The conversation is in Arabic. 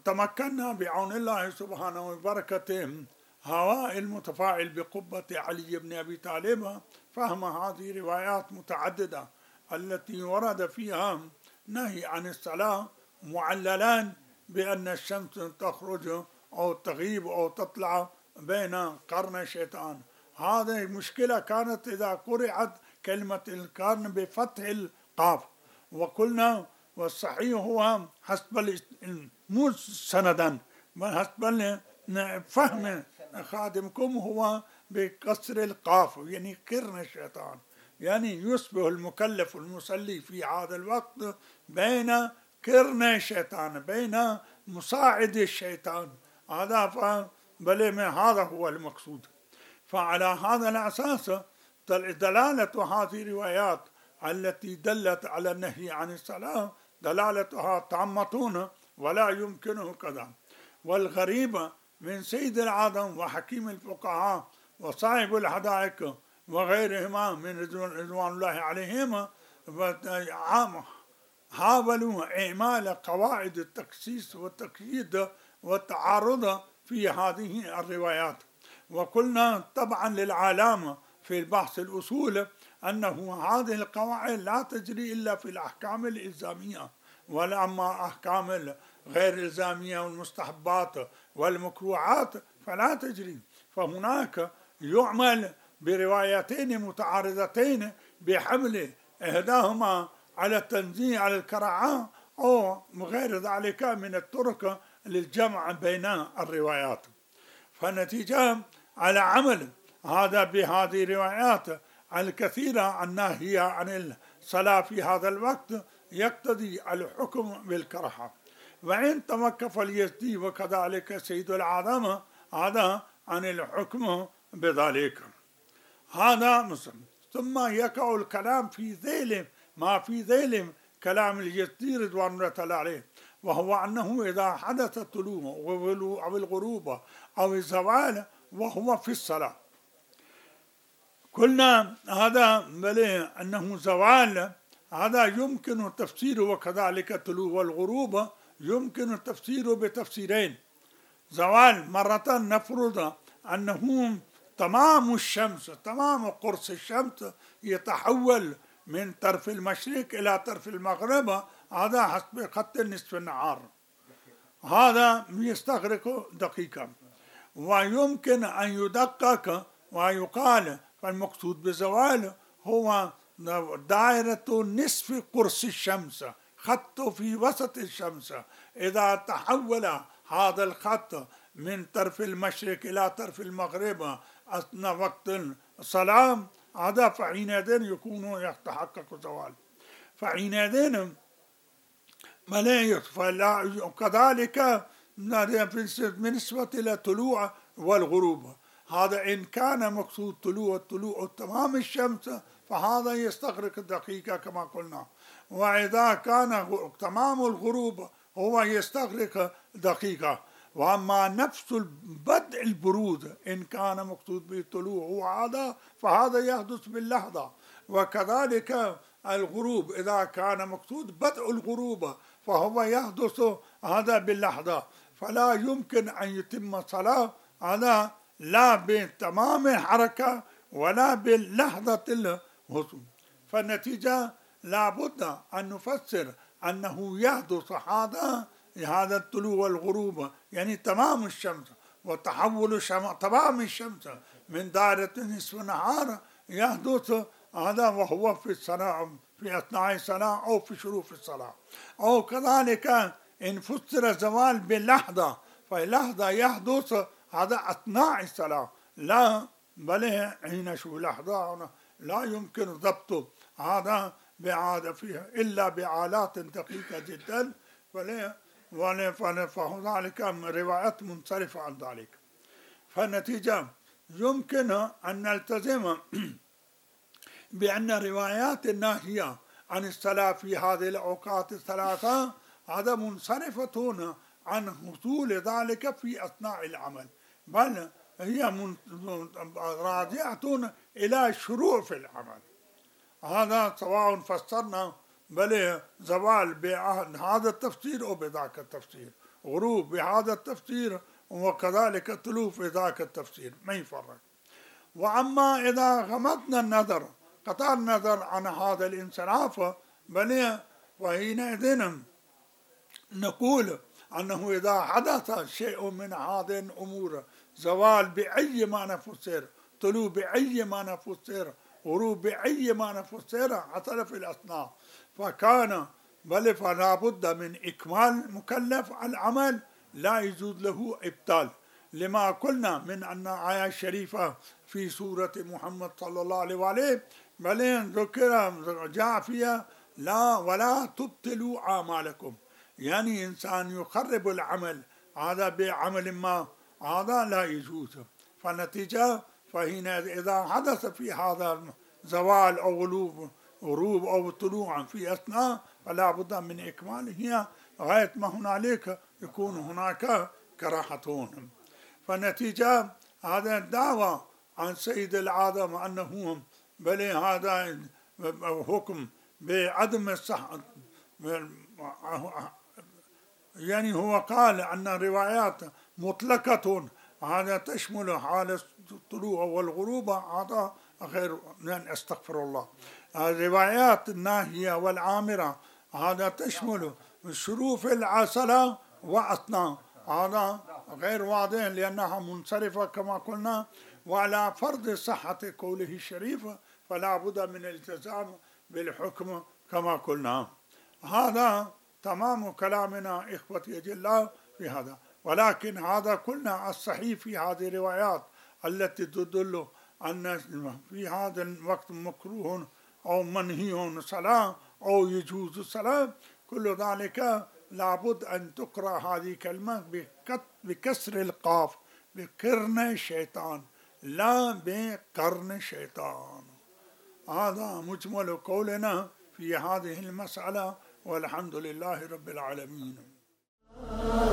تمكنا بعون الله سبحانه وبركته هواء المتفاعل بقبة علي بن أبي طالب فهم هذه روايات متعددة التي ورد فيها نهي عن الصلاة معللان بأن الشمس تخرج أو تغيب أو تطلع بين قرن الشيطان. هذه مشكلة كانت إذا قرأت كلمة القرن بفتح القاف، وقلنا والصحيح هو حسب مو سندا حسب فهم خادمكم هو بكسر القاف، يعني قرن الشيطان، يعني يصبح المكلف المصلي في هذا الوقت بين قرن الشيطان، بين مساعد الشيطان. هذا هو المقصود. فعلى هذا الأساس دلالة هذه الروايات التي دلت على النهي عن الصلاة دلالتها تامة ولا يمكنه كذا. والغريب من سيد العالم وحكيم الفقهاء وصاحب الحدائق وغيرهما من رضوان الله عليهما حاولوا إعمال قواعد التخصيص والتقييد والتعارض في هذه الروايات. وقلنا طبعا للعلامة في البحث الأصول أنه هذه القواعد لا تجري إلا في الأحكام الإلزامية، وأما أحكام غير الإلزامية والمستحبات والمكروهات فلا تجري. فهناك يعمل بروايتين متعارضتين بحمل إحداهما على التنزيه على الكراهة أو غير ذلك من الطرق للجمع بين الروايات. فالنتيجة على عمل هذا بهذه الروايات الكثيرة الناهية عن الصلاة في هذا الوقت يقتضي الحكم بالكراهة. وإن توقف اليزدي وكذلك سيد العالم هذا عن الحكم بذلك. هذا مسلم. ثم يقع الكلام في ذيل ما في ذيل كلام اليزدي رضوان الله تعالى عليه، وهو أنه إذا حدث الطلوع أو الغروب أو الزوال وهو في الصلاة، قلنا هذا أنه زوال هذا يمكن تفسيره، وكذلك الطلوع والغروب يمكن التفسير بتفسيرين. زوال مرة نفرض أنه تمام الشمس، تمام قرص الشمس يتحول من طرف المشرق إلى طرف المغرب، هذا حسب خط نصف النهار، هذا يستغرق دقيقة. ويمكن أن يدقق ويقال فالمقصود بزوال هو دائرة نصف قرص الشمس، خط في وسط الشمس، إذا تحول هذا الخط من طرف المشرق إلى طرف المغرب أثناء وقت الصلاة هذا فحينئذ يكون يتحقق زوال. فحينئذ كذلك بالنسبة إلى الطلوع والغروب، هذا إن كان مقصود طلوع تمام الشمس فهذا يستغرق الدقيقة كما قلنا، وإذا كان تمام الغروب هو يستغرق دقيقة. وأما نفس بدء البرود إن كان مقصود بالطلوع وهذا فهذا يحدث باللحظة، وكذلك الغروب إذا كان مقصود بدء الغروب فهو يحدث هذا باللحظة. فلا يمكن أن يتم صلاة هذا لا بتمام الحركة ولا باللحظة الهطول. فالنتيجة لابد أن نفسر أنه يحدث هذا الطلوع والغروب، يعني تمام الشمس وتحول تمام الشمس من دائرة نصف النهار يحدث هذا وهو في الصلاة، في أثناء الصلاة أو في شروع الصلاة. أو كذلك إن فسر الزوال باللحظة فاللحظة يحدث هذا أثناء الصلاة، لا بل حين شو لحظة لا يمكن ضبط هذا بعادة فيها إلا بآلات دقيقة جدا، فذلك روايات منصرفة عن ذلك. فالنتيجة يمكن أن نلتزم بأن روايات الناهية عن الصلاة في هذه الأوقات الثلاثة هذا منصرفة عن حصول ذلك في أثناء العمل، بل هي راجعة إلى الشروع في العمل. هذا سواء فسرنا بل زوال بهذا التفسير أو بذاك التفسير، غروب بهذا التفسير وكذلك طلوع في ذاك التفسير، ما يفرق. وأما إذا غمضنا النظر، قطع النظر عن هذا الانصراف، بل وحينئذ نقول أنه إذا حدث شيء من هذه الأمور، زوال بأي معنى فسر، طلوع بأي معنى فسر، غروب بأي معنى فسر، حصل في الأثناء، فكان بل فلا بد من إكمال مكلف العمل، لا يجوز له إبطال، لما قلنا من أن آية الشريفة في سورة محمد صلى الله عليه وآله بل ذكر جاء فيها لا ولا تبطلوا أعمالكم، يعني إنسان يخرب العمل هذا بعمل ما، هذا لا يجوز. فالنتيجة فهنا إذا حدث في هذا زوال أو غروب أو طلوع في أثناء، فلا بد من إكماله غاية ما هنالك يكون هناك كراهتون. فالنتيجة هذا الدعوة عن سيد العالم أنه بل هذا حكم بعدم الصحة، يعني هو قال أن الروايات مطلقة، هذا تشمل حال الطلوع والغروب، هذا غير، استغفر الله. الروايات الناهية والآمرة هذا تشمل شروف العسلة وأثناء، هذا غير واضح لأنها منصرفة كما قلنا. وعلى فرض صحة قوله الشريف فلا بد من الالتزام بالحكم كما قلنا. هذا تمام كلامنا إخوتي الله في هذا. ولكن هذا قلنا الصحيح في هذه الروايات التي تدل أن في هذا الوقت مكروه أو منهي الصلاة أو يجوز الصلاة، كل ذلك لابد أن تقرأ هذه الكلمة بكسر القاف، بقرن الشيطان لا بقرن الشيطان. هذا مجمل قولنا في هذه المسألة، والحمد لله رب العالمين.